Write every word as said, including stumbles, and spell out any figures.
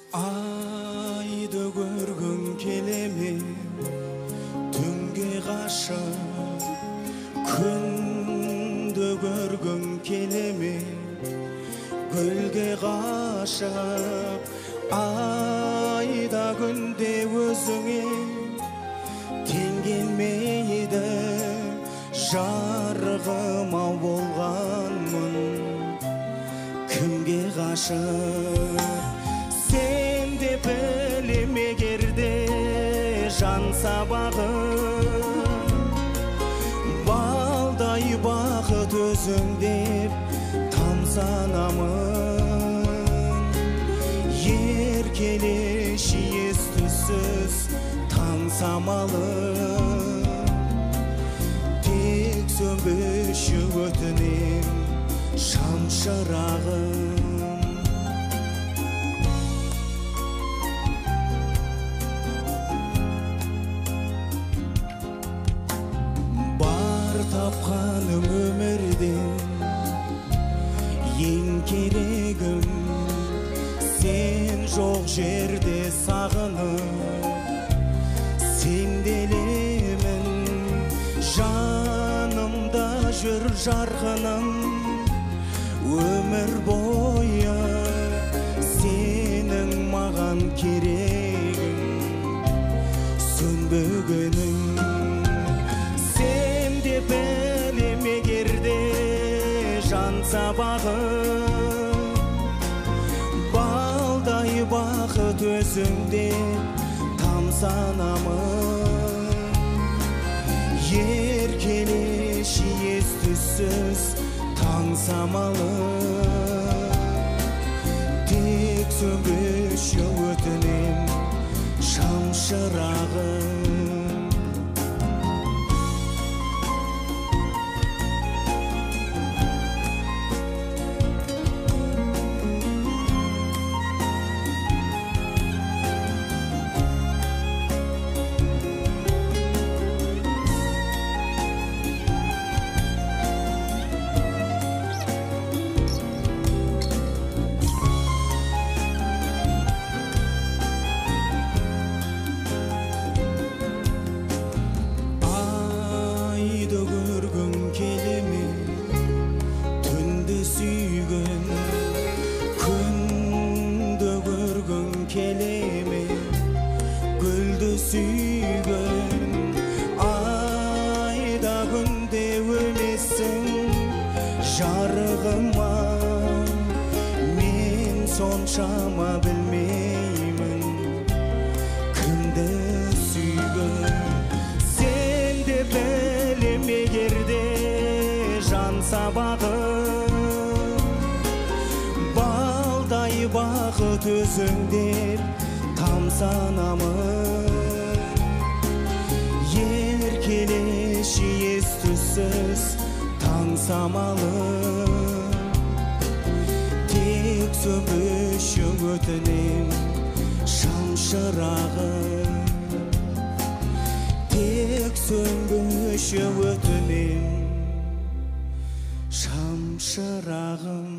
Айды көргің келеме, түнге қашып, күнді көргің келеме, гүлге қашып, айда күнде өзіңе тең келмейді, жарығыма болғанмын, кімге қашып? Сен де білем егерде жан сабағым, балдай бақыт өзің деп тамсанамын. Еркелеші ес-түссіз таң самалы, тек сөнбеші өтінем шам шырағым. Тапқаным өмірден ең керегім, сен жоқ жерде сағынып сенделемін. Жанымда жүр жарқыным, өмір бойы сенің маған керегің, сөнбегенің. Білем егерде жан сабағым, балдай бақыт өзіңде тамсанамын. Еркелеші ес-түссіз таң самалы, тек сөнбеші өтінем шам шырағым. Келеме, гүлді сүйгін, айда күнде өлесің жарығыма. Мен соншама білмеймін кімді сүйгін. Сен де білем егерде жан сабағым, балдай бақыт өзіңдеп тамсанамын. Еркелеші ес-түссіз таң самалы, тек сөнбеші өтінем шам шырағым. Тек сөнбеші өтінем шам шырағым.